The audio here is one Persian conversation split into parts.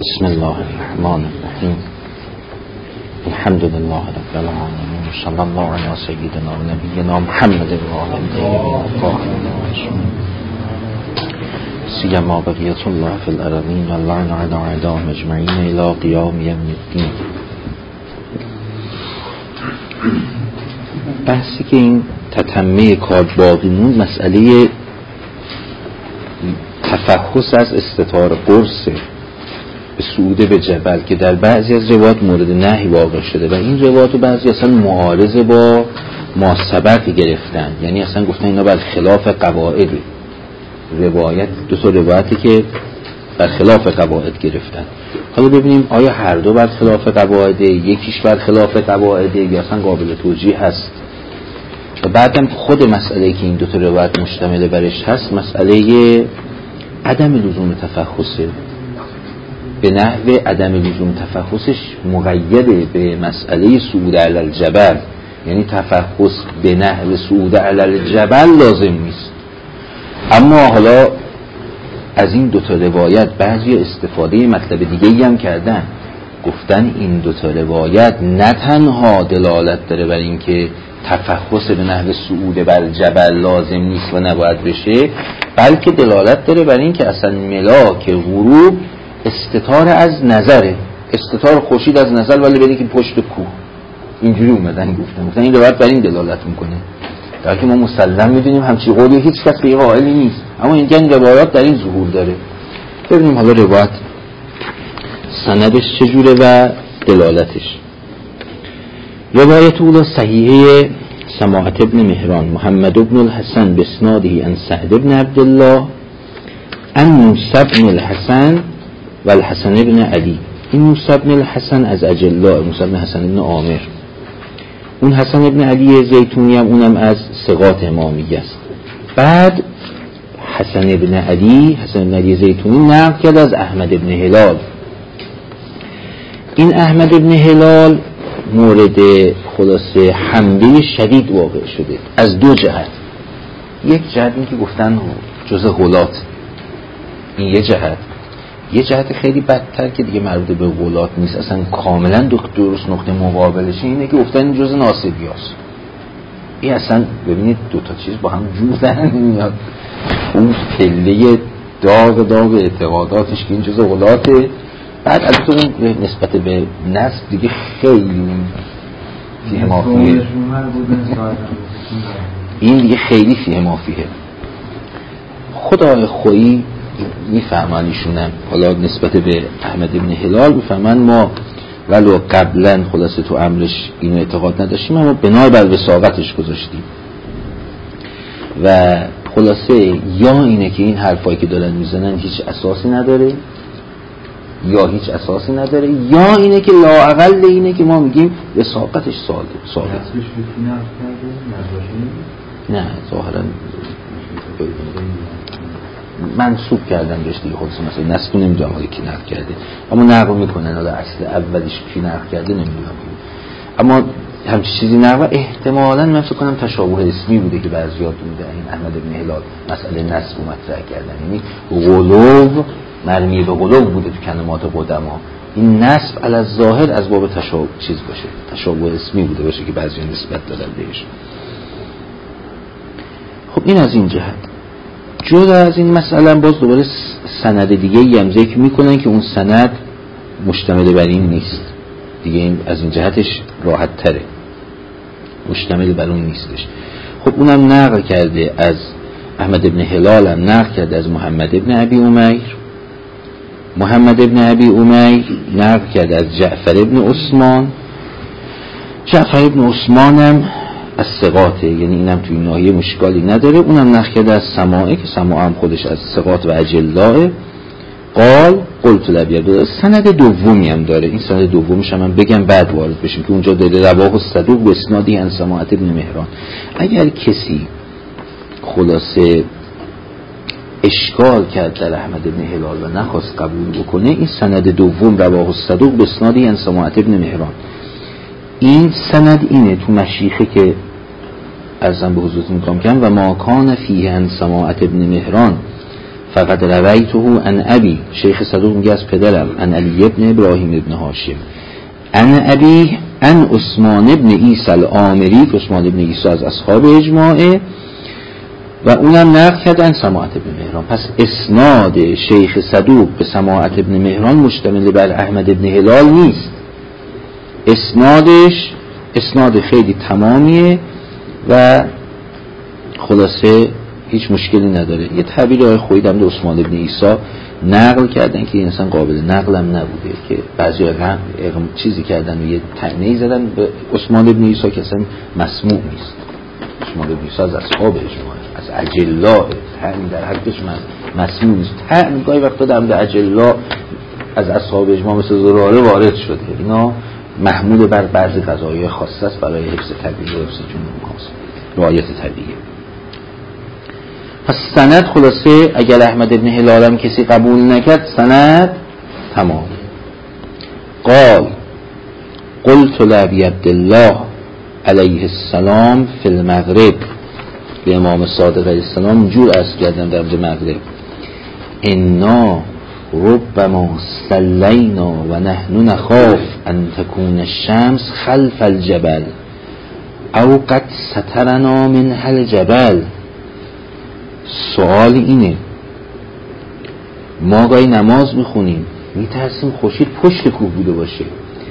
بسم الله الرحمن الرحیم. الحمد لله رب العالمین و صلی الله علی سیدنا و نبینا محمد و آله الطاهرین سیما بقیت الله فی الارضین و اللعن علی اعداءهم اجمعین الی قیام یوم الدین. بحثی که این تتمه کار باقی موند مسئله تفحص از استطار قرص به صعود به جبل که در بعضی از روایات مورد نهی واقع شده و این روایات بعضی اصلا معارضه با ما سبق گرفتن، یعنی اصلا گفتن اینا بر خلاف قواعد روایت، دو تا روایتی که بر خلاف قواعد گرفتن. حالا ببینیم آیا هر دو بر خلاف قواعد، یکیش بر خلاف قواعد یا اصلا قابل توجیه هست. و بعدم خود مسئله که این دو تا روایت مشتمل برش هست مسئله عدم لزوم تفحصه، به نحو عدم لزوم تفحصش مقید به مسئله صعود علی الجبل، یعنی تفحص به نحو صعود علی الجبل لازم نیست. اما حالا از این دوتا روایت بعضی استفاده مطلب دیگه‌ای هم کردن، گفتن این دوتا روایت نه تنها دلالت داره بر این که تفحص به نحو صعود بر جبل لازم نیست و نباید بشه، بلکه دلالت داره بر این که اصلا ملاک غروب استتار از نظره، استتار خورشید از نظر، ولی برای که پشت کوه اینجوری اومدن گفتن این روایت بر این دلالت میکنه، در که ما مسلم میدونیم همچی قولی هیچ کس به قائلی نیست، اما این روایات در این ظهور داره. ببینیم حالا روایت سندش چجوره و دلالتش. روایت اولا صحیحه سماعت ابن مهران محمد ابن الحسن بسناده عن سعد ابن عبدالله عن موسی بن الحسن و الحسن ابن علی. این موسی بن الحسن از اجلاء، موسی بن حسن ابن عامر، اون حسن ابن علی زیتونی هم اونم از ثقات امامیه است. بعد حسن ابن علی زیتونی نقل کرد از احمد ابن هلال. این احمد ابن هلال مورد خلاصه حمله شدید واقع شده از دو جهت. یک جهت این که گفتن جزء غلات، این یه جهت خیلی بدتر که دیگه مربوط به غلات نیست، اصلا کاملا درست نقطه مقابلش اینه که گفتن این جزء ناصبیاست. این اصلا ببینید دوتا چیز با هم جور در نمیاد. اون پله داغ اعتقاداتش که این جزء غلاته، بعد از تو اون نسبت به نسب دیگه خیلی فیه مافیه، این دیگه خیلی فیه مافیه. خدای خویی میفهمن ایشونم، حالا نسبت به احمد ابن هلال میفهمن ما ولو قبلا خلاصه تو امرش اینو اعتقاد نداشتیم، اما بنای بر وثاقتش گذاشتیم. و خلاصه یا اینه که این حرفایی که دارن میزنن هیچ اساسی نداره، یا اینه که لااقل اینه که ما میگیم وثاقتش ثابت. نه ظاهرا منسوب کردن بهش دیگه، خلاصه مثلا نسب نمیدونم حالا کی نقل کرده، اما نقل میکنن حالا اصل اولش کی نقل کرده نمیدونم، اما همچین چیزی نقل احتمالاً من فکر کنم تشابه اسمی بوده که بعضی‌ها بوده این احمد ابن هلال مسئله نسب مطرح کردن، یعنی غلو مرمی به غلو بوده تو کلمات قدما، این نسب علی الظاهر از باب تشابه اسمی بوده باشه که بعضی‌ها نسبت دادن بهش. خب این از این جهت. جدا از این مسئله باز دوباره سند دیگه هم ذکر میکنن که اون سند مشتمل بر این نیست دیگه، این از این جهتش راحت تره، مشتمل بر اون نیستش. خب اونم نقل کرده از احمد ابن هلال، هم نقل کرده از محمد ابن ابی امیر، محمد ابن ابی امیر نقل کرده از جعفر ابن عثمان، جعفر ابن عثمان هم از ثقاته، یعنی اینم توی ناحیه مشکالی نداره. اونم نقل کرده از سماعه که سماعه هم خودش از ثقات و اجلاء. قلت لبیعبد. سند دومی هم داره، این سند دومیش هم بگم بعد وارد بشیم که اونجا داره رواه الصدوق و اسنادی عن سماعه ابن مهران. اگر کسی خلاصه اشکال کرد در احمد ابن هلال و نخواست قبول بکنه، این سند دوم رواه الصدوق و اسنادی عن سماعه ابن مهران، این سند اینه تو مشیخه که ارزم به حضورتون میگم و ما کان فیه عن سماعه ابن مهران فقط رویته عن ابی، شیخ صدوق میگه از پدرم، عن علی ابن ابراهیم ابن هاشم، عن ابی عن عثمان ابن عیسی العامری، عثمان ابن عیسی از اصحاب اجماعه و اونم نقل کرد عن سماعت ابن مهران. پس اسناد شیخ صدوق به سماعت ابن مهران مشتمل بر احمد ابن هلال نیست، اسنادش اسناد خیلی تمامیه و خلاصه هیچ مشکلی نداره. یه تعبیر آقای خویی در عثمان ابن عیسی نقل کردن که این انسان قابل نقلم نبوده، که بعضی چیزی کردن و یه طعنه‌ای زدن به عثمان ابن عیسی که اصلا مسموع نیست. عثمان ابن عیسی از اصحاب اجماع، از اجلاء، طعن در حقش مسموع نیست. طعن گاهی وقتا در مورد اجلاء از اصحاب اجماع مثل زراره وارد شده، اینا محمول بر بعضی قضایای خاصه است برای حفظ طبیعی و حفظ جنون خاص، رعایت طبیعی. پس سند خلاصه اگر احمد ابن هلال هم کسی قبول نکرد سند تمام. قال قلت لابی عبدالله علیه السلام فی المغرب، به امام صادق علیه السلام اینجور عرض کردن در مغرب، انا ربما صلینا و نحن نخاف ان تکون الشمس خلف الجبل او قد سترنا منها الجبل. سوال اینه، ما گاهی نماز میخونیم میترسیم خورشید پشت کوه بوده باشه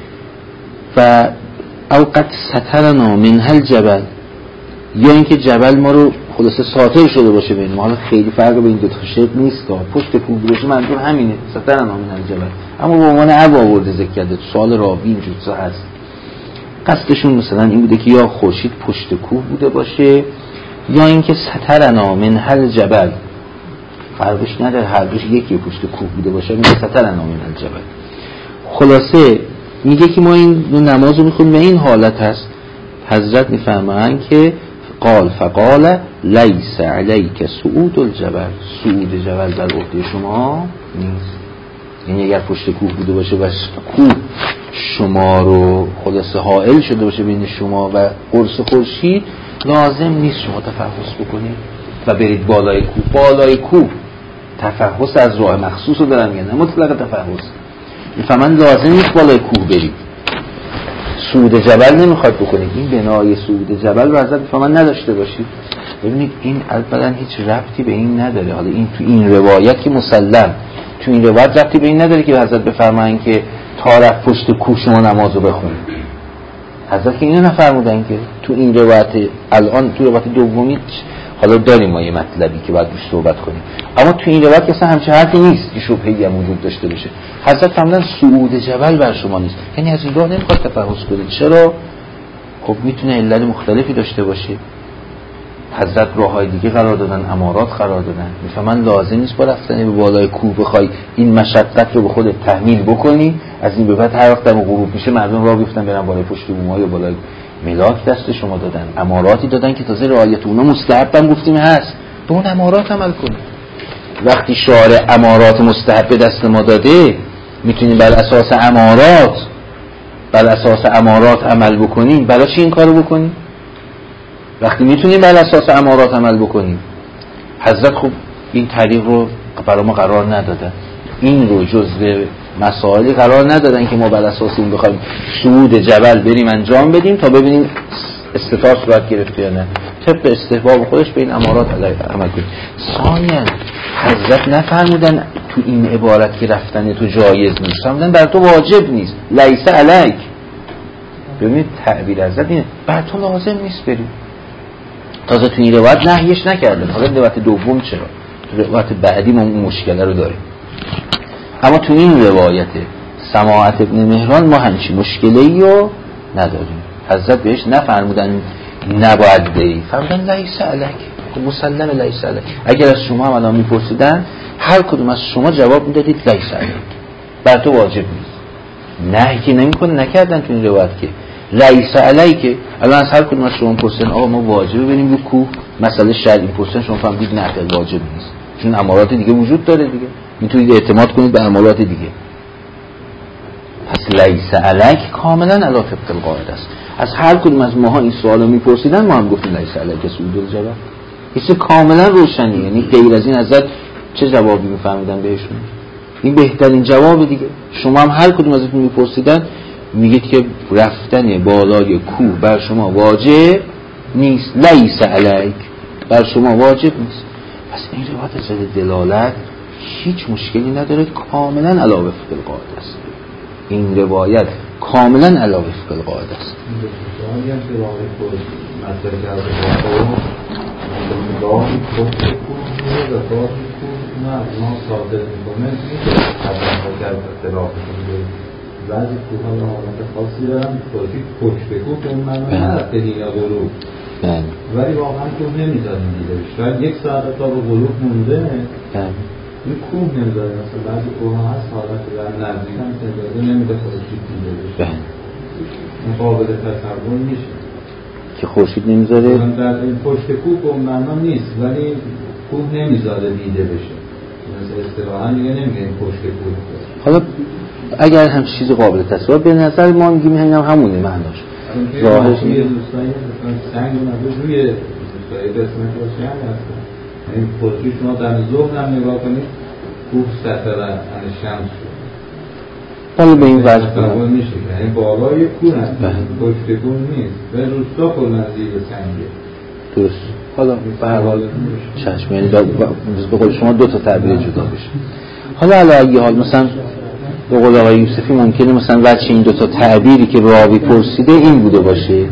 و او قد سترنا منها الجبل، یا اینکه جبل ما رو خلاصه ساتر شده باشه بین ما. حالا خیلی فرق بین دو تا شکل نیست، پشت کوه بوده باشه منظور همینه، سترنا منها الجبل، اما به عنوان اب آورده ذکر کرده. سوال راوی اینجور هست، قصدشون مثلا این بوده که یا خورشید پشت کوه بوده باشه یا اینکه سترنا منها الجبل، فرقش نداره، هر دوش یکی پشت کوه بوده باشه میگه سترنا منها الجبل. خلاصه میگه که ما این نماز رو میخونیم به این حالت هست. حضرت میفرمایند که قال فقال لیس علیک صعود الجبل، صعود جبل در عهده شما نیست. یعنی اگر پشت کوه بوده باشه و کوه شما رو خلاصه حائل شده باشه بین شما و قرص خورشید، لازم نیست شما تفحص بکنید و برید بالای کوه. بالای کوه تفحص از راه مخصوص رو دارن میگن، نه مطلق تفحص. میفهمن لازم نیست بالای کوه برید، صعود جبل نمیخواد بکنید، این بنای صعود جبل رو حضرت میفهمن نداشته باشید. ببینید این البته هیچ ربطی به این نداره. حالا این تو این روایت که مسلم، تو این روایت ربطی به این نداره که حضرت بفرمایند که تا رفت پشت کوه شما نماز رو بخونید. حضرت که اینو نفرمودن که تو این روایت. الان تو روایت دومی حالا داریم ما یه مطلبی که باید روش صحبت کنیم، اما تو این روایت اصلا همچین حرفی نیست که شبهه‌ای هم وجود داشته باشه. حضرت فرمودن صعود جبل بر شما نیست، یعنی از این راه نمیخواد تفحص کنید. چرا؟ خب میتونه علت مختلفی داشته باشه. حضرت راههای دیگه قرار دادن، امارات قرار دادن. میفهمن لازم نیست با رفتن به بالای کوه بخوای این مشقت رو به خودت تحمیل بکنی. از این به بعد هر وقت غروب میشه مردم راه بیفتن برن بالای پشت بوم‌ها یا بالای ملاک دست شما دادن، اماراتی دادن که تازه رعایت اونها مستحب هم گفتیم هست، به اون امارات عمل کنید. وقتی شارع امارات مستحب دست ما داده میتونیم بر اساس امارات عمل بکنیم. برای چی این کارو بکنیم وقتی میتونیم بر اساس امارات عمل بکنیم؟ حضرت خب این طریق رو برای ما قرار ندادن، این رو جزء مسائلی قرار ندادن که ما بر اساس اون بخوایم صعود جبل بریم انجام بدیم تا ببینیم استطاعت صورت گرفته یا نه. طبق استحباب خودش به این امارات عمل کنیم. ثانیاً حضرت نفرمودن تو این عبارت که رفتن تو جایز نیست، فرمودن بر تو واجب نیست، لیس علیک. ببینید تعبیر حضرت اینه، بر تو لازم نیست بریم. تازه تو این روایت نهیش نکردن. حالا روایت دوم چرا؟ تو روایت بعدی ما اون مشکل رو داریم، اما تو این روایت سماعت ابن مهران ما همچین مشکلی رو نداریم. حضرت بهش نفرمودن نباید بری، فرمودن لیس علیک، مسلم لیس علیک. اگر از شما هم الان میپرسیدن هر کدوم از شما جواب میدادید لیس علیک، بر تو واجب نیست. نهی که نمیکنه، نکردن تو این روایت که لیس علیک. الان از هر کدوم از شما پرسیدن آقا ما واجبه بریم رو کوه، مسئله شرعی پرسیدن، شما فهمیدید نه واجب نیست، چون امارات دیگه وجود داره دیگه، میتونید اعتماد کنید به امارات دیگه. پس لیس علیک کاملا علی طبق القاعده است. از هر کدوم از ماها این سوالو میپرسیدن ما هم گفتیم لیس علیک صعود الجبل. چیز کاملا روشنی، یعنی غیر از این حضرت چه جوابی میفهمیدن بهشون؟ این بهترین جواب دیگه. شما هم هر کدوم ازتون میپرسیدن میگید که رفتن بالای کوه بر شما واجب نیست، لیس علیک، بر شما واجب نیست. پس این روایت از دلالت هیچ مشکلی نداره، کاملا علی وفق القاعده است. این روایت کاملا علی وفق القاعده است. بعضی کوها به حالت خاصی دارن، توی پشت کوه که اون معنی نرفته دیگه غروب، ولی واقعا کوه نمیذاریم دیده بشه. شاید یک ساعت تا به غروب مونده این کوه نمیذاره. مثلا بعضی کوه ها هست حالت در نزدیک هم تجازه نمیده خورشید دیده بشه. مقابل تصور میشه که خورشید نمیذاره در این پشت کوه به اون معنا نیست، ولی کوه نمیذاره دیده بشه. مثلا اصطلاحاً دیگه نمیگه این پشت کوه. حالا اگر هم چیز قابل تصور به نظر ما میگیم همونه معناش. ظاهرش یه دوستایی مثلا سنگ اومده روی دوستایی قسمت باشه هم هست. این خورشید شما در ظهر هم نگاه کنید کوه سطر عن شمس شد. حالا به این وجه تصور میشه که این بالای کوه هست، پشت کوه نیست. و روستا کلا زیر سنگه. درست. حالا به هر حال چشم، یعنی به قول شما دو تا تعبیر جدا بشه. حالا علی حال مثلا به قول آقای یوسفی ممکنه مثلا وجه این دوتا تعبیری که راوی پرسیده این بوده باشه.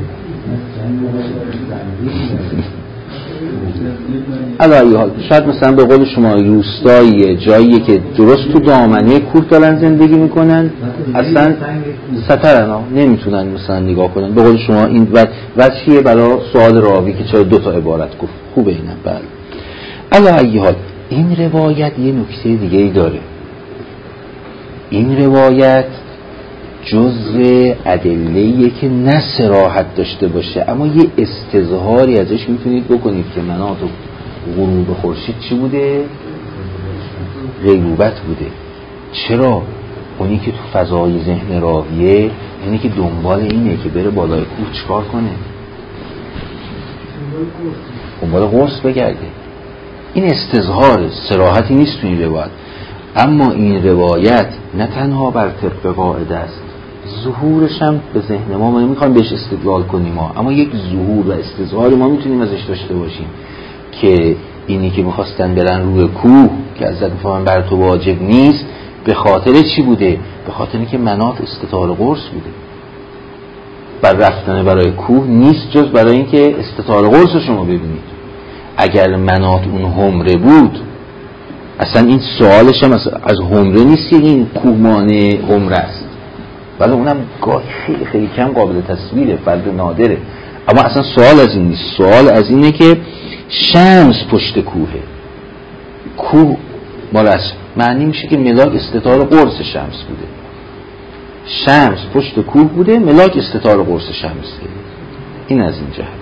علی حال شاید مثلا به قول شما روستایی جاییه که درست تو دامنه کوه دارن زندگی میکنن، اصلا سطرنا نمیتونن مثلا نگاه کنن. به قول شما این وجهیه برای سوال راوی که چرا دوتا عبارت گفت. خوبه اینم. بله. علی حال این روایت یه نکته دیگه ای داره. این روایت جزء ادله‌ایه که نه صراحت داشته باشه، اما یه استظهاری ازش میتونید بکنید که مناط غروب خورشید چی بوده؟ غیبوبت بوده. چرا؟ اونی که تو فضای ذهن راویه یعنی که دنبال اینه که بره بالای کوه چکار کنه؟ دنبال قرص بگرده. این استظهار، صراحتی نیست تو این روایت. اما این روایت نه تنها بر طبق قاعده است، ظهورش هم به ذهن ما نمیخوایم بهش استدلال کنیم اما یک ظهور و استظهار ما میتونیم ازش داشته باشیم که اینی که میخواستن برن روی کوه که ازت میفهمن بر تو واجب نیست، به خاطر چی بوده؟ به خاطر اینکه مناط استطار قرص بوده. بر رفتن برای کوه نیست جز برای اینکه استطار قرص شما ببینید. اگر مناط اون حمره بود، اصلا این سوالش هم از حمره نیست که این کوه مانع حمره است، ولی اونم خیلی خیلی کم قابل تصویره، فرد نادره. اما اصلا سوال از این نیست. سوال از اینه که شمس پشت کوهه. کوه مالش معنی میشه که ملاک استطار قرص شمس بوده. شمس پشت کوه بوده، ملاک استطار قرص شمس. این از این جهت.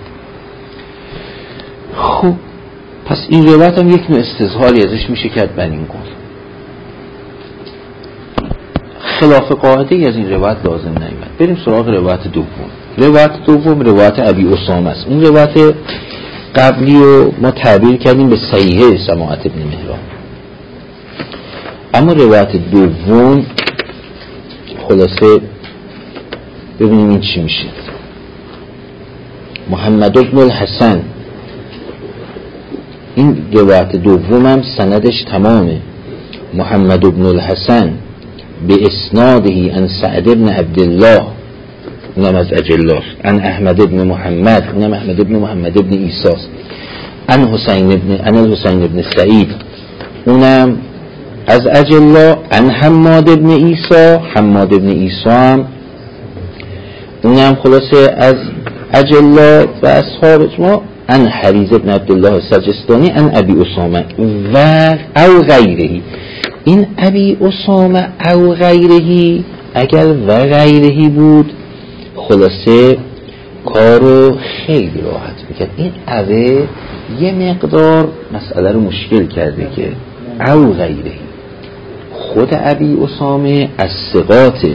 خب پس این روایت هم یک نوع استظهاری ازش میشه کرد بر این قول. خلاف قاعده ای از این روایت لازم نمیاد. بریم سراغ روایت دوم. روایت دوم روایت ابی اسامه است. این روایت قبلی رو ما تعبیر کردیم به صحیحه سماعت ابن مهران، اما روایت دوم خلاصه ببینیم این چی میشه. محمد بن الحسن، این روایت دومم سندش تمامه. محمد بن الحسن به اسناده عن سعد بن عبدالله، اونم از اجلاس، عن احمد بن محمد، اونم احمد بن محمد بن ایساس، عن حسین بن سعید، اونم از اجلا، عن حماد بن ایسا، حماد بن ایسا هم اونم خلاصه از اجلا و اصحاب ما، عن حریز بن عبدالله السجستانی، عن ابی اسامه و او غیرهی. این ابی اسامه او غیرهی اگر و غیرهی بود خلاصه کارو خیلی راحت میکرد. این اوه یه مقدار مسئله رو مشکل کرده که او غیرهی. خود ابی اسامه از ثقاته،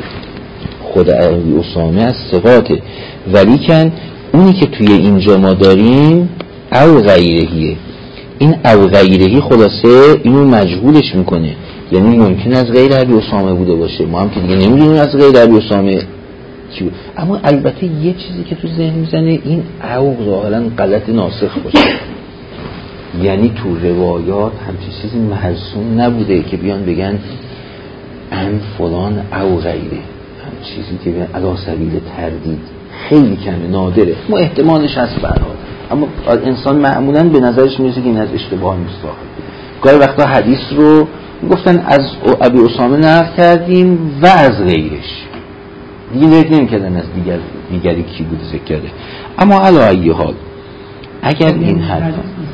ولیکن اونی که توی اینجا ما داریم او غیرهیه. این او غیرهی خلاصه اینو مجهولش میکنه، یعنی ممکن از غیر ابی اسامه بوده باشه، ما هم که دیگه نمیدونیم از غیر ابی اسامه چی بود. اما البته یه چیزی که تو ذهن میزنه این او ظاهرا غلط ناسخ باشه، یعنی تو روایات همچین چیزی مرسوم نبوده که بیان بگن ان فلان او غیره، هم چیزی که بیان علی سبیل تردید، خیلی کمه، نادره، ما احتمالش هست برها، اما انسان معمولا به نظرش میرسه که این از اشتباه مستاخر. گاهی وقتا حدیث رو گفتن از ابی اسامه نقل کردیم و از غیرش، دیگه ذکر نمی‌کردن از دیگری کی بود ذکر کرده. اما علی ای حال اگر این حرف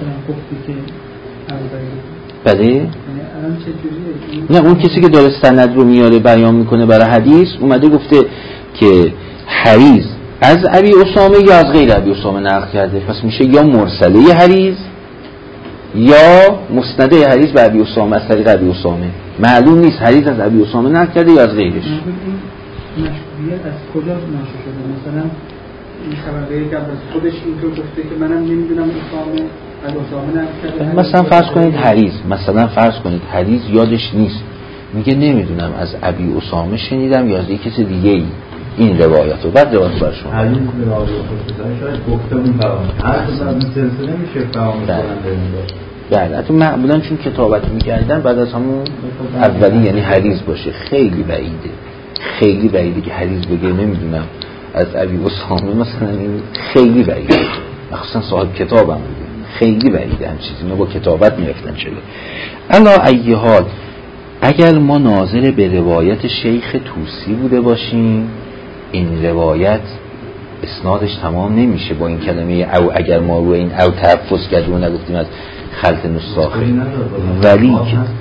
بله، نه اون کسی که داره سند رو میاره بیان میکنه برای حدیث اومده گفته که حریز از ابی اسامه یا از غیر ابی اسامه نقل کرده، پس میشه یا مرسله حریز یا مسنده حریز به ابی اسامه از طریق ابی اسامه، معلوم نیست حریز از ابی اسامه نقل کرده یا از غیرش. مشهوریت از کجا ناشی شده؟ مثلا این خبری که از خودش اینطور گفته که منم نمیدونم اسامه از اسامه نقل کرده. مثلا فرض کنید حریز، مثلا فرض کنید حریز یادش نیست، میگه نمیدونم از ابی اسامه شنیدم یا از یک کسی دیگه ای این روایاتو، بعد روایت بر شما حریز روایت خودش شاید گفته اون فرام هر کس از این سلسله میشه فرام کننده. بله، معمولا چون کتابت میکردن بعد از همون اولی یعنی حریز باشه. خیلی بعیده، خیلی بعیده که حریز بگه نمیدونم از ابی اسامه، مثلا این خیلی بعیده، مخصوصا صاحب کتاب هم بگه خیلی بعیده هم چیزی، ما با کتابت میرفتن چله. علا ای حال اگر ما ناظر به روایت شیخ توسی بوده باشیم، این روایت اسنادش تمام نمیشه با این کلمه او، اگر ما رو این او تحفظ کردیم و نگفتیم از خلط نساخه، ولی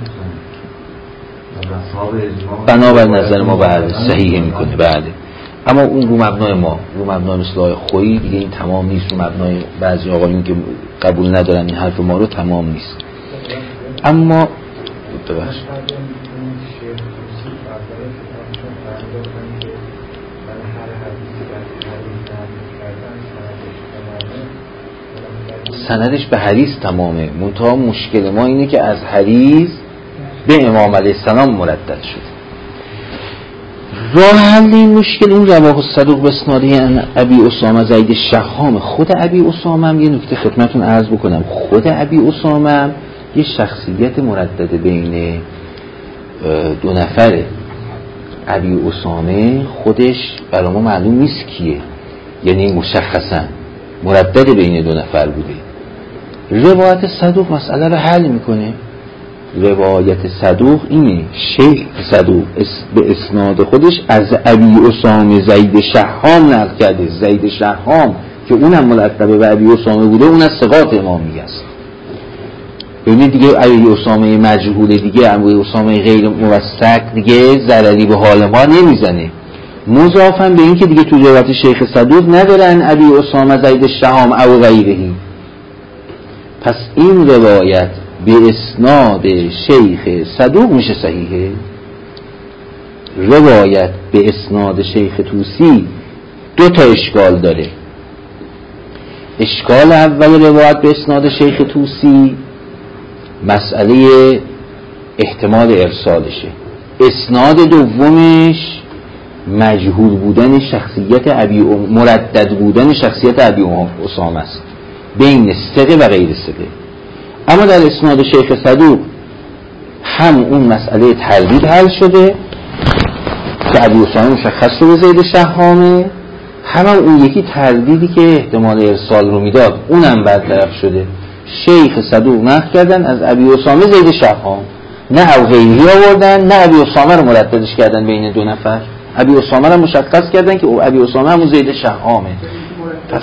بنابر نظر ما بعد صحیح میکنه بعد، اما اون رو مبنای ما، رو مبنای مثل خویی دیگه این تمام نیست، رو مبنای بعضی آقایون که قبول ندارن این حرف ما رو تمام نیست. اما ببخشید سندش به حریز تمامه، منتها مشکل ما اینه که از حریز به امام علیه السلام مردد شد. راه حل این مشکل اون رواه الصدوق به اسناده ابی اسامه زید شهام. خود ابی اسامه هم یه نکته خدمتتون عرض بکنم، خود ابی اسامه هم یه شخصیت مردد بین دو نفره. ابی اسامه خودش برای ما معلوم نیست کیه، یعنی مشخصا مردد بین دو نفر بوده. روایت صدوق مسئله رو حل میکنه. روایت صدوق اینه، شیخ صدوق به اسناد خودش از ابی اسامه زید شهام نقل کرده. زید شهام که اونم ملقب به ابی اسامه بوده، اون از ثقات امامی است. ببینید دیگه ابی اسامه مجهول دیگه، ابی اسامه غیر موثق دیگه ضرری به حال ما نمیزنه. مضافاً به این که دیگه تو روایت شیخ صدوق ندارن ابی اسامه زید شهام او غیرهی، پس این روایت به اسناد شیخ صدوق میشه صحیحه. روایت به اسناد شیخ توسی دو تا اشکال داره. اشکال اول روایت به اسناد شیخ توسی مسئله احتمال ارسالشه. اسناد دومش مجهول بودن شخصیت مردد بودن شخصیت ابی اسامه است بین ثقه و غیر ثقه. اما در اسناد شیخ صدوق هم اون مسئله تردید حل شده که ابی اسامه مشخص شده زید شهامه، هم اون یکی تردیدی که احتمال ارسال رو میداد اونم برطرف شده. شیخ صدوق نقل کردن از ابی اسامه زید شهام، نه او غیری آوردن نه ابی اسامه رو مرددش کردن بین دو نفر، ابی اسامه رو مشخص کردن که ابی اسامه همون زید شهامه. پس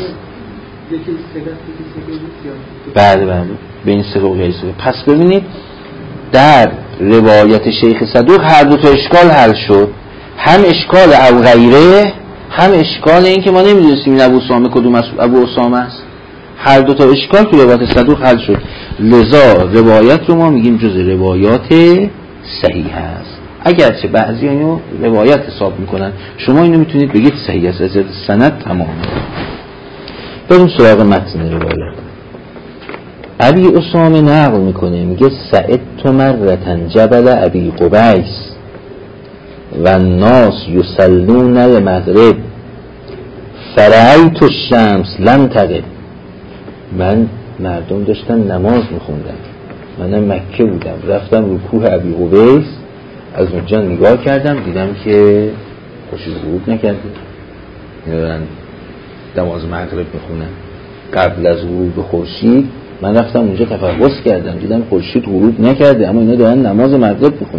بله بین ثقه و غیر ثقه. پس ببینید در روایت شیخ صدوق هر دو تا اشکال حل شد، هم اشکال او غیره، هم اشکال این که ما نمیدونستیم این ابو اسامه کدوم ابو اسامه است. هر دو تا اشکال که روایت صدوق حل شد، لذا روایت رو ما میگیم جز روایات صحیح است. اگرچه بعضی اینو روایت حساب میکنن، شما اینو میتونید بگید صحیح است، از سند تمامه. بریم سراغ متن روایت. ابی اسامه نقل میکنه، میگه سعدت مرتن جبل ابی قبیس و الناس یصلون المغرب فرأیت الشمس لم تغب. من مردم داشتن نماز میخوندن، منم مکه بودم، رفتم رو کوه ابی قبیس، از اونجا نگاه کردم دیدم که خورشید غروب نکرده. دارن نماز مغرب میخونن قبل از غروب خورشید. من رفتم اونجا تفحص کردم دیدم خورشید غروب نکرده، اما اینا دارن نماز مغرب میخونن.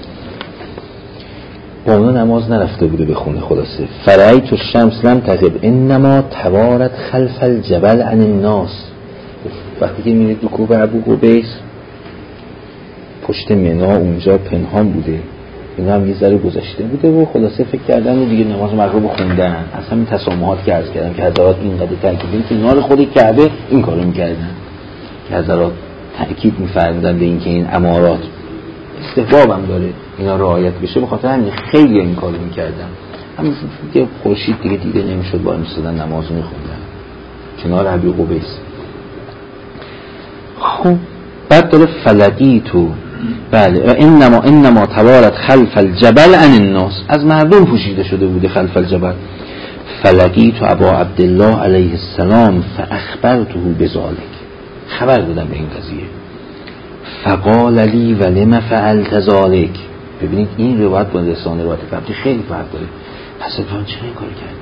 با اونا نماز نرفته بوده بخونه. خلاصه فرأیت الشمس لم تغب انما توارت خلف الجبل عن الناس. وقتی که میرید تو کوه ابو قبیس پشت منا اونجا پنهان بوده، اینا هم یه ذره گذشته بوده و خلاصه فکر کردن و دیگه نماز مغرب خوندن. اصلا این تسامحات که عرض کردم که حضرات اینقدر تاکید که نار خود کعبه این کارو میکردن، که حضرات تاکید می‌فرمودن به این که این امارات استحباب هم داره اینا رعایت بشه، به خاطر همین خیلی این کارو میکردن. همین که خورشید دیگه دیده نمیشد با می‌ایستادن نماز می‌خوندن کنار ابی قبیس. خب بعد داره فلقیتو، بله، انما توارت خلف الجبل عن الناس، از مردم پوشیده شده بوده خلف الجبل. فلقیت ابا عبدالله علیه السلام فاخبرته بذلک، خبر دادم به این قضیه. فقال لی ولم فعلت ذلک. ببینید این روایت با لسان روایت قبلی خیلی فرق داره. پس ابراهیم چرا این کار کرد؟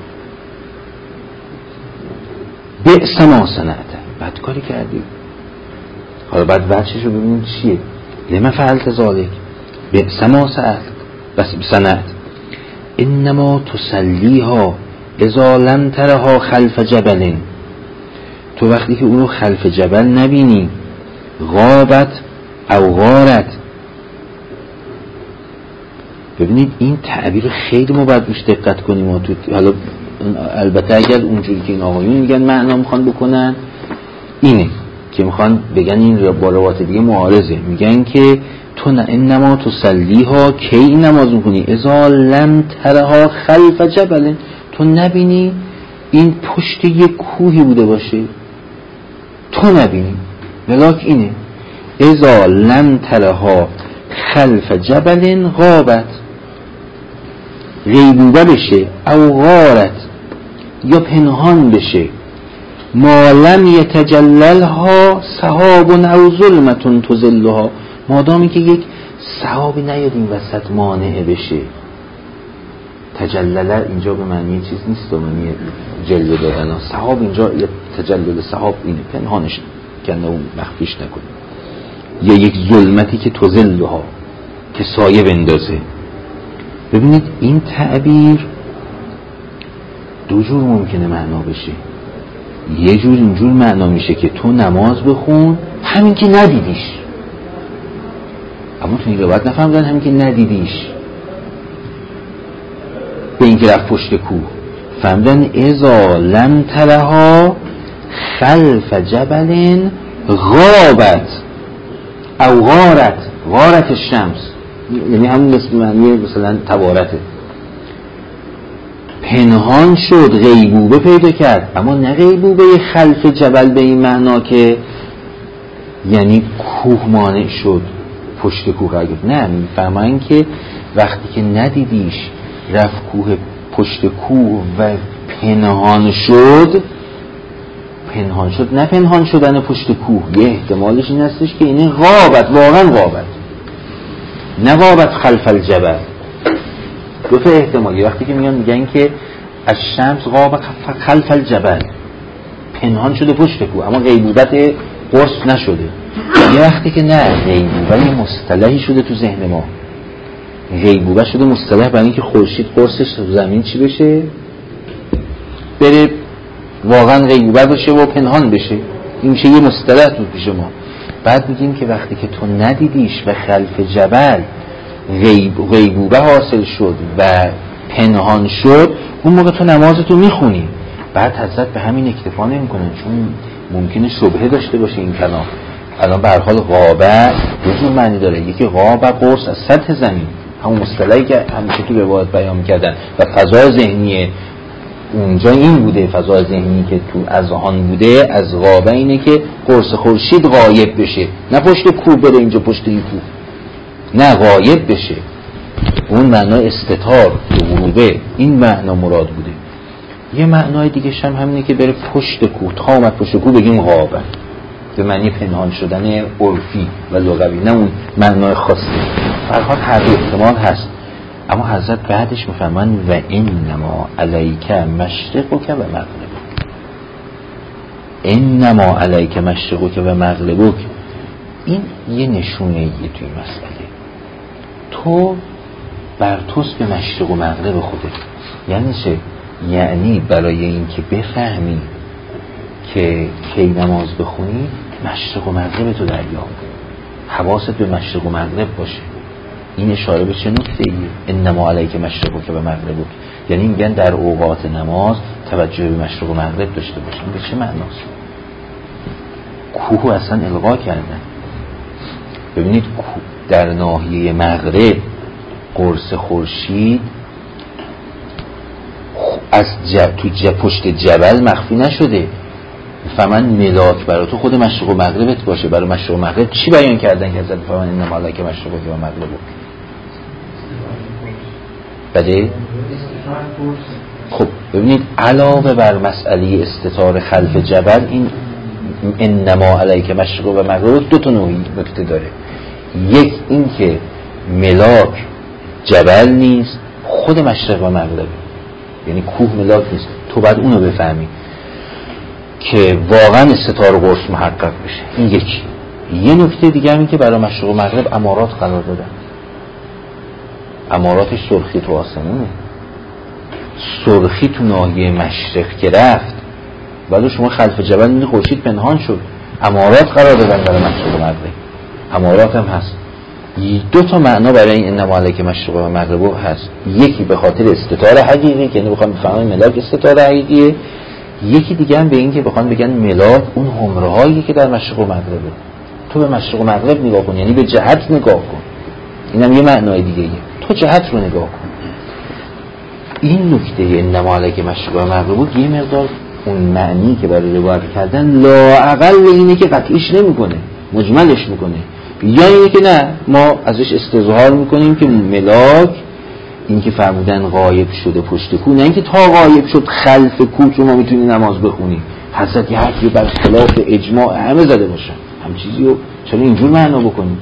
بئس ما صنعت، بد کاری کردی. حالا بعد وجهش رو ببینید چیه. لما فعلت ذلک بئس ما صنعت انما تسلیها اذا لم ترها خلف جبل. تو وقتی که اونو خلف جبل نبینی، غابت او غارت. ببینید این تعبیر خیلی ما باید روش دقت کنیم. حالا البته اگر اونجوری که این آقایون میگن معنا میخوان بکنن اینه که میخوان بگن این با روایت دیگه معارضه، میگن که تو انما تسلیها کی این نماز میکنی اذا لم ترها خلف جبل، تو نبینی این پشت یک کوهی بوده باشه، تو نبینی. ملاک اینه اذا لم ترها خلف جبل غابت، غیبوبه بشه، او غارت یا پنهان بشه، ما لم یتجللها سحاب او ظلمت تظلها، مادامی که یک سحابی نیاد این وسط مانع بشه. تجلل اینجا به معنی چیز نیست، به معنی جلوه دادن. سحاب اینجا یه تجلل سحاب اینه، پنهانش کنه و مخفیش نکنه. یا یک ظلمتی که تظلها، که سایه بندازه. ببینید این تعبیر دو جور ممکنه معنا بشه. یه جور اینجور معنا میشه که تو نماز بخون همین که ندیدیش، اما تو این روایت نفهمدن همین که ندیدیش به این که رفت پشت کوه، فهمدن اذا لم ترها خلف جبل غابت او غارت الشمس، یعنی همون معنی مثلا توارته، پنهان شد، غیبوبه پیدا کرد، اما نه غیبوبه خلف جبل به این معنا که یعنی کوه مانع شد، پشت کوه اگه نه، میفهمن که وقتی که ندیدیش رفت کوه پشت کوه و پنهان شد نه پنهان شدن پشت کوه، یه احتمالش این هستش که اینه غابت، واقعا غابت، نه غابت خلف الجبل. دو تا احتمالی وقتی که میگن که الشمس غابت خلف الجبل، پنهان شده پشت کوه اما غیبوبت قرص نشده. یه وقتی که نه، غیبوبه یه مصطلحی شده تو ذهن ما، غیبوبه شده مصطلح برای اینکه خورشید قرصش تو زمین چی بشه، بره واقعا غیبوبه باشه و پنهان بشه. این میشه یه مصطلح تو پیش ما. بعد میگیم که وقتی که تو ندیدیش و خلف جبل غیبوبه حاصل شد و پنهان شد، اون موقع تو نمازتو میخونی. بعد حضرت به همین اکتفا نمیکنن، چون ممکنه شبهه داشته باشه این کلام. الان به هر حال غابه دو جور معنی داره، یکی غابه قرص از سطح زمین، همون مصطلحی که همیشه تو روایت بیان می‌کردن و فضای ذهنی اونجا این بوده فضا ذهنی که تو اذهان بوده از غابه اینه که قرص خورشید غایب بشه، نه پشت کوه بره اینجا پشت این کوه، نه غایب بشه. اون معنای استتار غروبه، این معنا مراد بوده. یه معنای دیگه هم همینه که بره پشت کوه، تا اومد پشت کوه بگیم غابه، به معنی پنهان شدن عرفی و لغوی، نه اون معنای خاصی. فرقات هر احتمال هست. اما حضرت بعدش میفرمان و انما علیک مشرقک و مغربک. انما علیک مشرقک و مغربک، این یه نشونه ایه توی مسئله. تو بر توست به مشرق و مغرب خودت. یعنی چه؟ یعنی برای این که بفهمی که کی نماز بخونی مشرق و مغرب تو دریاب کن، حواست به مشرق و مغرب باشه. این اشاره به چه نکته ایه؟ انما علیک مشرقک و مغربک، یعنی میگن در اوقات نماز توجه به مشرق و مغرب داشته باشیم. به چه معناست؟ کوه اصلا الغا کردن. ببینید در ناحیه مغرب قرص خورشید از پشت جبل مخفی نشده. فمن ملاک برای تو خود مشرق و مغربت باشه. برای مشرق و مغرب چی بیان کردن که حضرت فمن انما علیک مشرقک و مغربک؟ بله؟ خب ببینید علاوه بر مسئله استتار خلف جبل، این انما علیک مشرق و مغرب دو تا نکته داره. یک این که ملاک جبل نیست، خود مشرق و مغرب، یعنی کوه ملاک نیست. تو باید اونو بفهمی که واقعا استتار قرص محقق بشه. این یکی. یه نکته دیگه این که برای مشرق و مغرب امارات قرار دادن. اماراتش سرخی تو آسمونه، سرخی تو ناحیه مشرق که رفت، بعد شما خلف جبل می‌بینی خورشید پنهان شد. امارات قرار دادن برای مشرق و مغرب. امارات هم هست. دو تا معنا برای این انما علیک مشرق و مغرب هست. یکی به خاطر استتار حقیقی که بخوام بفهمن ملاک استتار حقیقیه، یکی دیگه هم به این که بخوام بگن ملاک اون حمره هایی که در مشرق و مغربه. تو به مشرق و مغرب نگاه کن، یعنی به جهت نگاه کن. اینم یه معنای دیگه ایه. تو جهت رو نگاه کن. این نکته انما علیک مشرق و مغرب یه مقدار اون معنی که برای روایت کردن لااقل اینه که قطعیش نمیکنه، مجملش میکنه. یا اینه که نه ما ازش استظهار میکنیم که ملاک این که فرمودن غایب شده پشت کوه، نه اینکه تا غایب شد خلف کوه تو ما میتونی نماز بخونی. حضرت یه حرفی بر خلاف اجماع همه زده باشن، هم چیزی رو چرا اینجور معنا بکنیم؟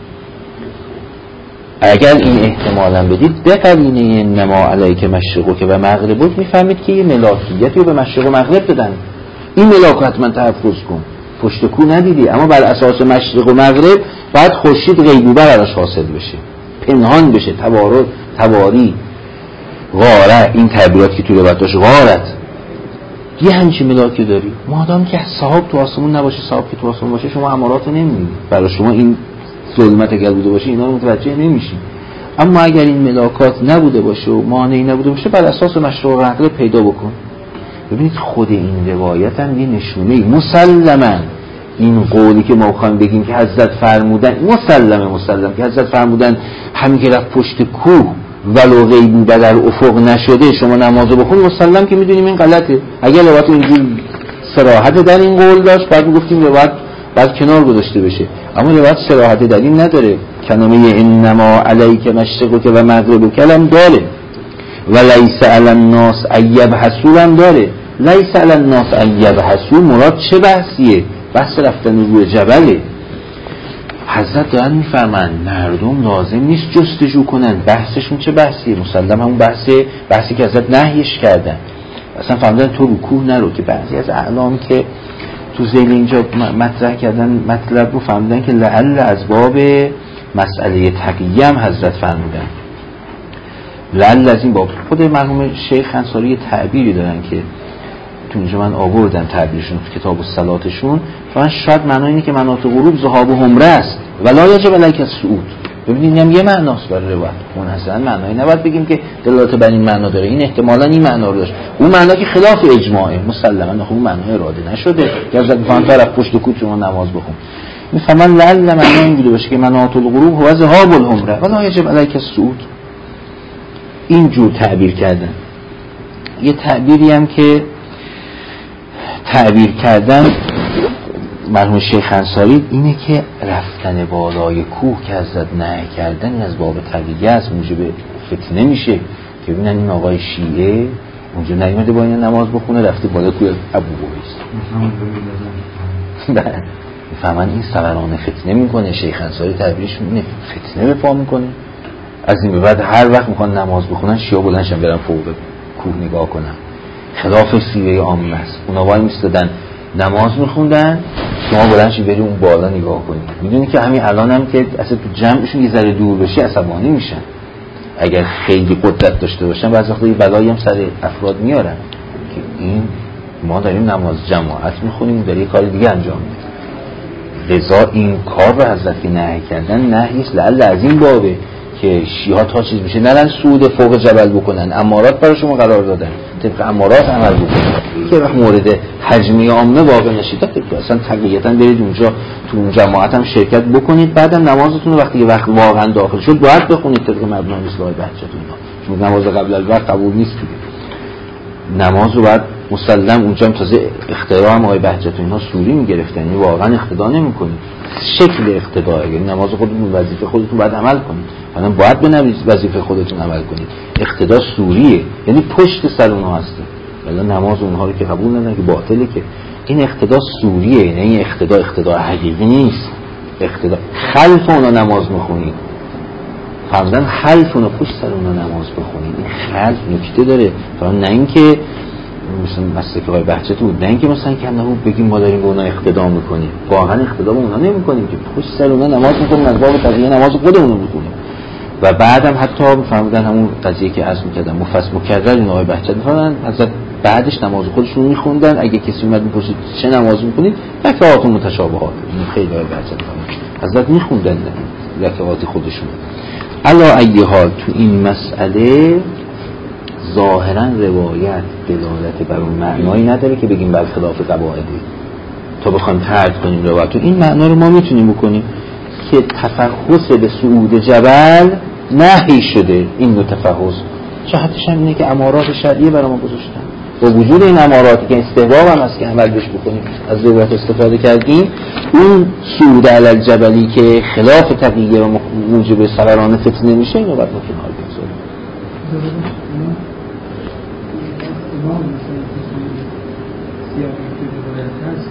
اگر این احتمالا بدید به قرینه انما علیک مشرقک و مغربک میفهمید که یه ملاکیتی رو به مشرق و مغرب دادن. این ملاک حتما تحفظ کن. پشت کوه ندیدی، اما بر اساس مشرق و مغرب باید خورشید غیبوبه براش حاصل بشه، پنهان بشه، تواری غاره، این تعبیرات که توی روایت داشت غارت. یه همچین ملاکی داری، مادام که سحاب تو آسمون نباشه، سحاب که تو آسمون باشه شما امارات نمی‌بینید. برای شما این ظلمت اگر بوده باشه اینا رو متوجه نمیشین. اما اگر این ملاکات نبوده باشه و مانعی نبوده باشه بر اساس مشرق و مغرب پیدا بکن. ببینید خود این روایت هم یه نشونه مسلما این قولی که ما خواهیم بگیم که حضرت فرمودن مسلم که حضرت فرمودن همین که رفت پشت کوه ولو غیبوبه در افق نشده شما نمازو بخون، مسلم که میدونیم این غلطه. اگر روایت اینجور صراحت در این قول داشت بعد میگفتیم روایت بعد کنار گذاشته بشه، اما روایت صراحت در این نداره. کلمه انما علیک مشرقک و مغربک کلم داره و لیس علی الناس ایبحثوا هم داره. لیس علی الناس ایبحثوا مراد چه بحثیه؟ بحث رفتن روی جبله. حضرت دارن میفرمن مردم لازم نیست جستجو کنن. بحثشون چه بحثیه؟ مسلم همون بحثی که حضرت نهیش کردن. اصلا فرمودن تو رکوع نرو، که بعضی از اعلام که تو ذیل اینجا مطرح کردن مطلب رو فرمودن که لعل از باب مسئله تقیه هم حضرت فرمودن. لعل از این باب. خود مرحوم شیخ انصاری تعبیری دارن که تو اینجا من آوردم تعبیرشون تو کتاب الصلاتشون، فقط شاید معنای اینه که مناط غروب ذهاب و حمره است ولا یجب علیک الصعود. ببینید هم یه معناست برای روایت، اون اصلا معنایی نباید بگیم که دلالت بر این معنا داره. این احتمالاً این معنا رو داشت، اون معنا که خلاف اجماعه مسلماً خب اون معنای اراده نشده که از فهم طرف پشت کوچ شما نماز بخون. میفهمن لعل معنای این بوده باشه که مناط الغروب هو ذهاب الحمره ولا یجب علیک الصعود. این جور تعبیر کردن. یه تعبیری هم که تعبیر کردن مرحوم شیخ انصاری اینه که رفتن بالای کوه که ازت نهی کردن از باب طبیعی است، موجب فتنه میشه. که ببینن این آقای شیعه اونجا نیومده با این نماز بخونه، رفته بالای کوه ابو بویس. فهمن این سوران فتنه میکنه. شیخ انصاری تعبیرش اینه، فتنه بپا میکنه. از این به بعد هر وقت میخوان نماز بخونن شیعه بلندشن برن فوق کوه نگاه کنن. خلاف سیره عامه است. اونا وای میستادن نماز میخوندن، شما بلندشی بری اون بالا نگاه کنی. میدونی که همین الان هم که اصلا تو جمعشون یه ذره دور بشی عصبانی میشن. اگر خیلی قدرت داشته باشن بعضی وقتا یه بلایی هم سر افراد میارن که این ما داریم نماز جماعت میخونیم، داره یه کار دیگه انجام میده. لذا این کار رو حضرت نهی کردن نهیست لعل از این بابه که شیعه تا چیز میشه نرن صعود فوق جبل بکنن، امارات برای شما قرار دادن، طبق امارات عمل بکنن که وقت مورد حجمی عامه واقع نشید که اصلا طبیعتا برید اونجا تو اون جماعت هم شرکت بکنید، بعدم نمازتون رو وقتی یه وقت واقعا داخل شد باید بخونید طبق مبنای اصلاح بهجتون. چون نماز قبل الوقت قبول نیست دیگه. نماز رو بعد مسلم اونجا هم تازه اختراع هم آقای بهجت و اینها سوری میگرفتن، یعنی واقعا اقتدا نمیکنید، شکل اقتدا، یعنی نماز خودتون وظیفه خودتون باید عمل کنید، یعنی باید به وظیفه خودتون عمل کنید. اقتدا سوریه، یعنی پشت سر اونها هسته، ولی نماز اونها رو که قبول ندارن که باطله. که این اقتدا سوریه، یعنی این اقتدا حقیقی نیست. اقتدا خلف اونها نماز میخونید، فرضاً خلف اونها پشت سر اونها نماز بخونید. این خلف نکته داره، فرضاً نه اینکه مثلا مسلک آقای بهجت بود، نه اینکه مثلا که ما بگیم ما داریم به اونا اقتدا میکنیم، واقعا اقتدا به اونا نمیکنیم که پشت سر اونا نماز میکنیم، از باب طبیعی نماز خودمون رو میکنیم. و بعدم حتی فرمودن همون قضیه که عرض میکردم مفصل مکرر این آقای بهجت فرمودن حضرت بعدش نماز خودشون میخوندن. اگه کسی اومد میپرسید چه نماز میکنید، رکعات متشابهات، این خیلی آقای بهجت فرمودن حضرت میخوندن رکعات خودشون. علا ای حال تو این مسئله ظاهرا روایت دلالت بر اون معنایی نداره که بگیم بر خلاف قواعده تا بخوایم ترد کنیم روایت. این معنا رو ما میتونیم بکنیم که تفحص به صعود جبل نهی شده. این دو تفحص جهتش هم اینه که امارات شرعیه برای ما گذاشتن. با وجود این اماراتی که استحباب هم هست که عمل بهش بکنیم، از روایت استفاده کردیم، اون صعود علی الجبلی که خلاف طبیعیه و موجب سرران فتنه میشه، اینو باید ما کنار بگذاریم. امام مثلا سیاقی که روایت هست،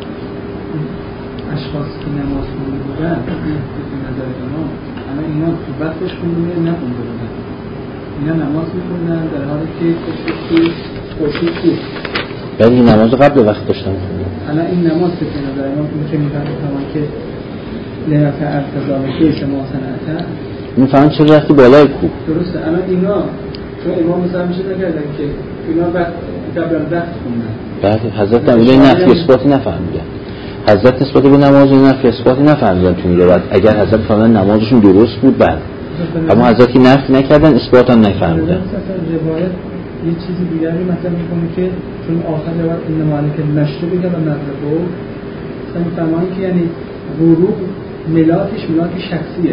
اشخاص که نماز خونده بودن به نظر امام اما اینا تو وقتش خونده نخونده بودن، اینا نماز میخوندن در حالی که خورشید بود، ولی این نماز قبل وقت داشتن. الان این نماز که به نظر امام میشه میفهمن که لنفع ارتضامه شما صنعتا میفهمن چه رفتی بالای کوه. درسته. الان اینا چون امام مثلا میشه نکردن که اینا وقت قبل وقت خوندن. بعد حضرت نمیده نفی اثباتی نفهمیدن. حضرت نسبت به نماز نفی اثباتی نفهمیدن تو میگه. بعد اگر حضرت فرمان نمازشون درست بود بعد، اما حضرت که نفی نکردن اثبات هم نفهمیدن. روایت یه چیزی دیگری مثلا میگه که چون آخر روایت این معنی که مشروع بگه و مغرب مثلا میفهمن که یعنی غروب ملاکش ملاک شخصیه.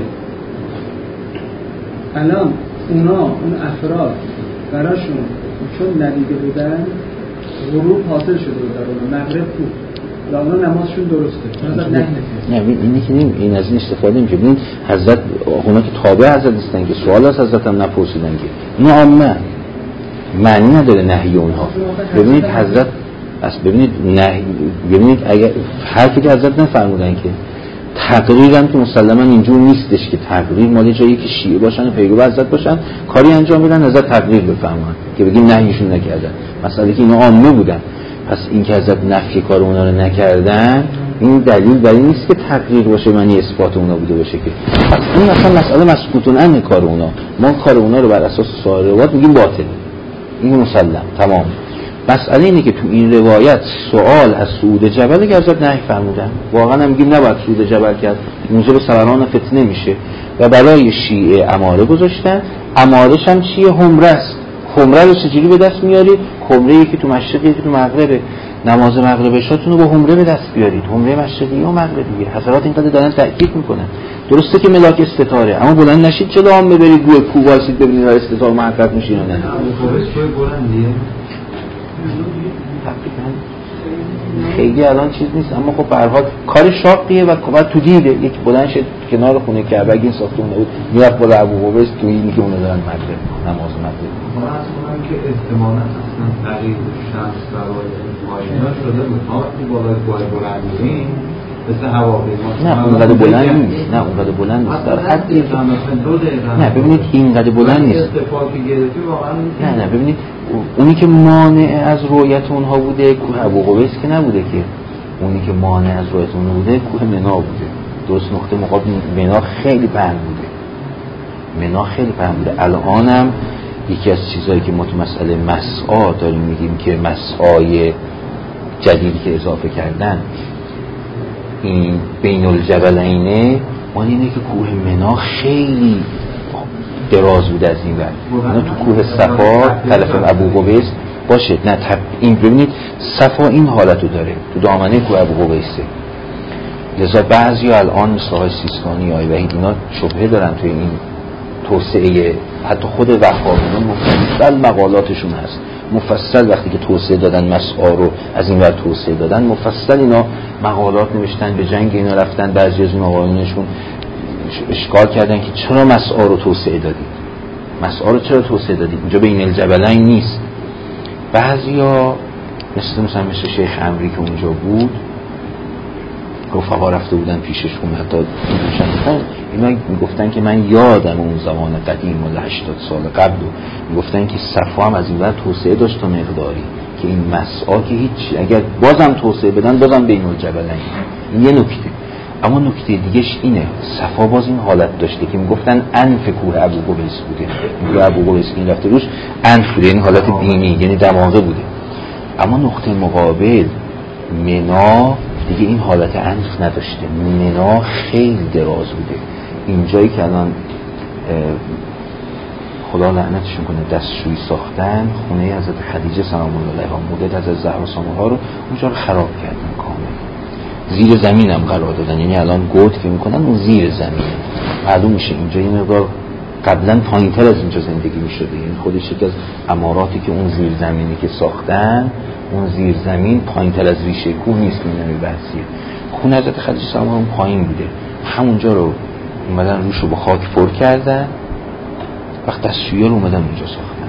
الان اونا اون افراد براشون چون ندیده بودن غروب حاصل شده بود در اون مغرب بود و اونا نمازشون درسته. نه اینی که این از این استفاده میشه. ببین حضرت اونا که تابع حضرت نیستن که سوال از حضرت هم نپرسیدن که این عامه معنی نداره نهی اونها. ببینید حضرت ببینید نهی، ببینید اگر حرفی که حضرت نفرمودن که تقریر هم که مسلما اینجور نیستش که تقریر مالی جایی که شیعه باشن و پیرو حضرت باشن کاری انجام بدن حضرت تقریر بفرماین که بگیم نهیشون نکردن. مثلا که اینا عامه بودن، پس این که حضرت نفی کار اونا رو نکردن این دلیل برای نیست که تقریر باشه معنی اثبات اونا بوده باشه. که پس این مثلا مسئله مسکوتون عن کار اونا، ما کار اونا رو بر اساس صالحات میگیم باطل، این مسلم تمام. مسئله اینه که تو این روایت سوال از صعود جبل که حضرت نهی فرمودن، واقعا هم میگیم نباید صعود جبل کرد، موجب سرران فتنه میشه و برای شیعه اماره گذاشتن. امارش هم چیه؟ حمره است. حمره رو چجوری به دست میارید؟ حمره یکی تو مشرقی یکی تو مغربه. نماز مغرب شاتون رو با حمره به دست بیارید، حمره مشرقی و مغربیه. حضرات اینقدر دارن تاکید میکنن. درسته که ملاک استتاره، اما بلند نشید جلو هم ببرید روی کوه واسید ببینید استتار محقق میشه یا نه. خیلی الان چیز نیست، اما خب به هر حال کار شاقیه و بعد تو دیده یک بلند شد کنار خونه کعبه این ساختمون بود میرفت بالا ابوقبیس تو اینی که اونها دارن مغرب نماز مغرب ما اصلا که احتمالاً اصلا تغییر شمس برای ماینا شده بود. ما وقتی بالای بلند میریم مثل هواپیما نه اونقدر بلند نیست، نه اونقدر بلند نیست در حدی نه ببینید اینقدر بلند نیست اتفاقی گرفتی واقعا نه ببینید اونی که مانع از رؤیت اونها بوده کوه ابوقبیس که نبوده که اونی که مانع از رؤیت اونها بوده کوه منا بوده. درست نقطه مقابل منا خیلی پهن بوده، منا خیلی پهن بوده. الانم یکی از چیزایی که ما تو مسئله مسعا داریم میگیم که مسعای جدیدی که اضافه کردن این بین الجبلینه اون اینه که کوه منا خیلی دراز بوده از این ور. تو کوه صفا طرف ابوقبیس باشه نه این ببینید صفا این حالتو داره تو دامنه کوه ابوقبیسه. لذا بعضی الان مثل آقای سیستانی یا وحید اینا شبهه دارن توی این توسعه، حتی خود وهابیان مفصل مقالاتشون هست مفصل وقتی که توسعه دادن مسعا رو از این ور توسعه دادن مفصل اینا مقالات نوشتن، به جنگ اینا رفتن. بعضی از اون آقایونشون اشکال کردن که چرا مسعا رو توسعه دادید، مسعا رو چرا توسعه دادید، اینجا بین الجبلین نیست. بعضیا مثل شیخ عمری که اونجا بود رفقا رفته بودن پیششون حتی اینا میگفتن که من یادم اون زمان قدیم مال 80 سال قبل میگفتن که صفا هم از این ور توسعه داشت تا مقداری که این مسعا که هیچ اگر بازم توسعه بدن بازم بین الجبلین. این یه نکته. اما نکته دیگهش اینه صفا باز این حالت داشته که میگفتن انف کوه ابوقبیس بوده، کوه ابوقبیس این رفته روش انف بوده، یعنی حالت بینی یعنی دماغه بوده. اما نقطه مقابل منا دیگه این حالت انف نداشته، منا خیلی دراز بوده. اینجایی که الان خدا لعنتشون کنه دستشویی ساختن خونه حضرت خدیجه سلام الله علیها مولد حضرت زهرا سامها رو اونجا رو خراب کردن کامل، زیر زمین هم قرار دادن. یعنی الان گود که میکنن اون زیر زمینه. معلوم میشه اینجا این مقدار قبلا پایینتر از اینجا زندگی میشده، یعنی خودش یک از اماراتی که اون زیر زمینی که ساختن اون زیر زمین پایینتر از ریشه کوه نیست. میدونی بحثیه خونه حضرت خدیجه سلام اون پایین بوده، همونجا رو اومدن روش رو با خاک پر کردن، وقت دستشویی رو اومدن اونجا ساختن.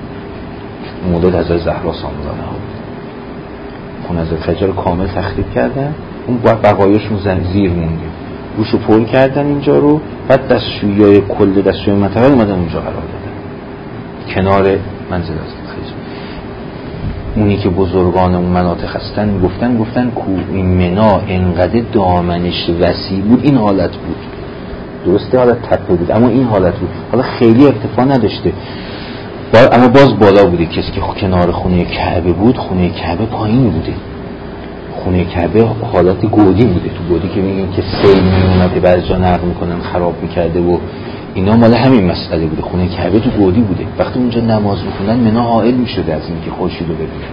مولد حضرت زهرا سلام الله علیها خونه حضرت خدیجه رو کامل تخریب کردن، اون بقایاشون زیر مونده، روش رو پر کردن اینجا رو، بعد دستشویی کل دستشویی منطقه رو اومدن اونجا قرار دادن کنار منزل حضرت خدیجه. اونی که بزرگان اون مناطق هستن گفتن کوه منا انقدر دامنش وسیع بود این حالت بود. درسته حالت تپه بود اما این حالت بود، حالا خیلی ارتفاع نداشته اما باز بالا بوده. کسی که کنار خونه کعبه بود خونه کعبه پایین بوده، خونه کعبه حالت گودی بوده. تو گودی که میگن که سیل میومده بعضی جا نقل میکنن خراب میکرده و اینا مال همین مسئله بوده. خونه کعبه تو گودی بوده، وقتی اونجا نماز میخوندن منا حائل میشده از این که خورشید رو ببینه.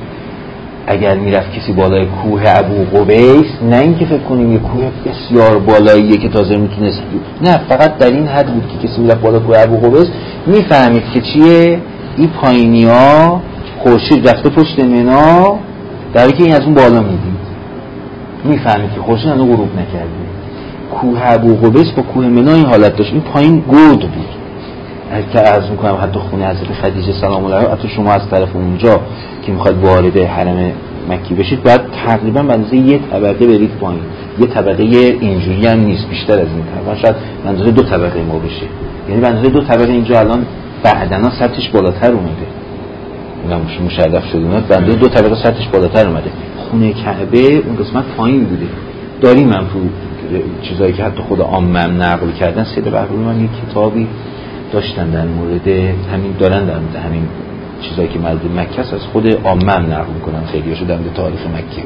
اگر میرفت کسی بالای کوه ابوقبیس، نه اینکه فکر کنیم یه کوه بسیار بالاییه که تازه میتونست، نه فقط در این حد بود که کسی میرفت بالای کوه ابوقبیس میفهمید که چیه این پایینیا خورشید رفته پشت منا، در حالی که این از اون بالا میدید میفهمید که خورشید هنوز غروب نکرده. کوه ابوقبیس با کوه منا این حالت داشت، این پایین گود بود. که عرض میکنم حتی خونه حضرت خدیجه سلام الله علیها حتی شما از طرف اونجا که میخواد وارد حرم مکی بشید باید تقریبا به اندازه یه طبقه برید پایین. یه طبقه اینجوری هم نیست، بیشتر از این طبقه، شاید به اندازه 2 طبقه ما بشه. یعنی به اندازه 2 طبقه اینجا الان بعدنا سطحش بالاتر اومده، اینا مشرف شده اومد، به اندازه 2 طبقه سطحش بالاتر اومده. خونه کعبه اون قسمت پایین بوده. داریم من تو چیزایی که حتی خود عامه نقل کردن، سید بهرام من یک کتابی داشتن در مورد همین، دارن در مورد همین چیزایی که مربوط به مکه است از خود عامه نقل میکنن، خیلیاشو در مورد تاریخ مکه.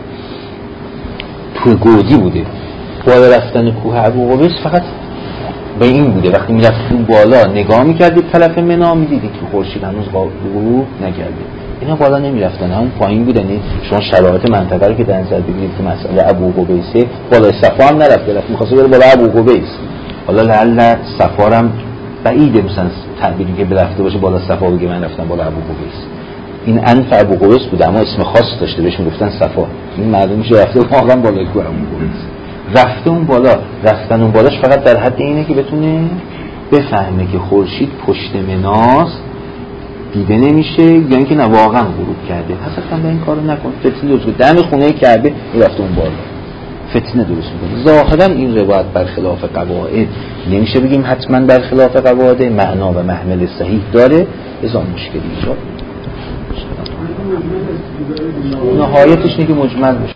تو گودی بوده، بالا رفتن کوه ابوقبیس فقط به این بوده، وقتی میرفتیم بالا نگاه میکردید طرف منا میدیدید که خورشید هنوز غروب نکرده. اینا بالا نمیرفتن، همون پایین بودن. شما شرایط منطقه رو که در نظر بگیرید که مسئله ابوقبیسه، بالای صفا هم نرفت، می‌خواسته بره بالا ابوقبیس. حالا لعل صفا هم بعیده مثلا تعبیری که برفته باشه بالا صفا بگه من رفتم بالا ابوقبیس. این انف ابو قویس بود، اما اسم خاص داشته، بهش میگفتن صفا. این معلوم میشه رفته واقعا بالای کوه ابو قویس، رفته اون بالا. رفتن اون بالاش فقط در حد اینه که بتونه بفهمه که خورشید پشت مناست، دیده نمیشه، یا اینکه نه واقعا غروب کرده. حسن به این کارو نکن، فتنه درست کنه. دم خونه کعبه رفته اون بالا، فتنه درست میکنه. ظاهرا این روایت برخلاف قواعد، نمیشه بگیم حتما برخلاف قواعد، معنا و محمل صحیح داره، ازا مشکلی ایجاد نهایتش اینه که مجمل بشه.